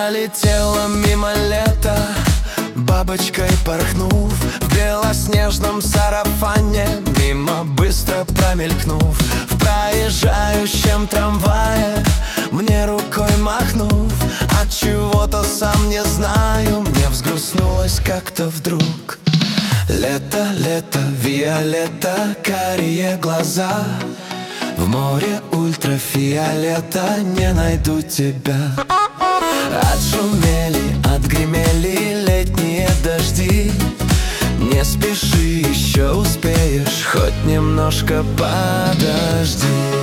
Пролетела мимо лета, бабочкой порхнув, в белоснежном сарафане, мимо быстро промелькнув. В проезжающем трамвае, мне рукой махнув, от чего-то сам не знаю, мне взгрустнулось как-то вдруг. Лето, лето, виолетта, карие глаза, в море ультрафиолета не найду тебя. Отшумели, отгремели летние дожди, не спеши, еще успеешь, хоть немножко подожди.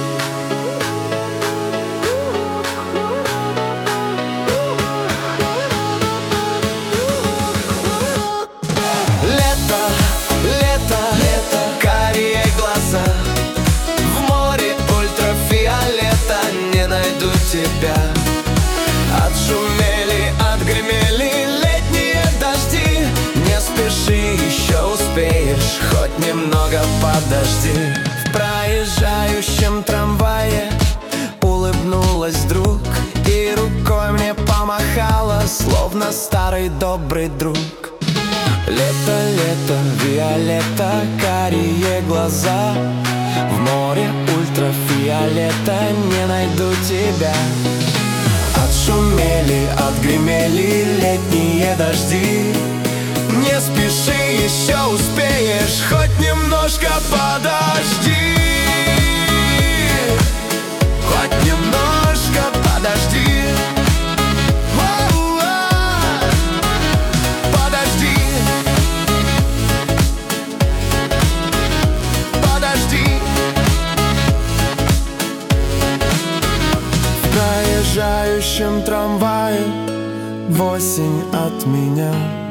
Тебя. Отшумели, отгремели летние дожди, не спеши, еще успеешь, хоть немного подожди. В проезжающем трамвае улыбнулась вдруг и рукой мне помахала, словно старый добрый друг. Лето, лето, виолетта, карие глаза, в море ультрафиолета не найду тебя. Отшумели, отгремели летние дожди, не спеши, еще успеешь, хоть немножко подожди. Хоть немножко подожди. В проезжающем трамвае в осень от меня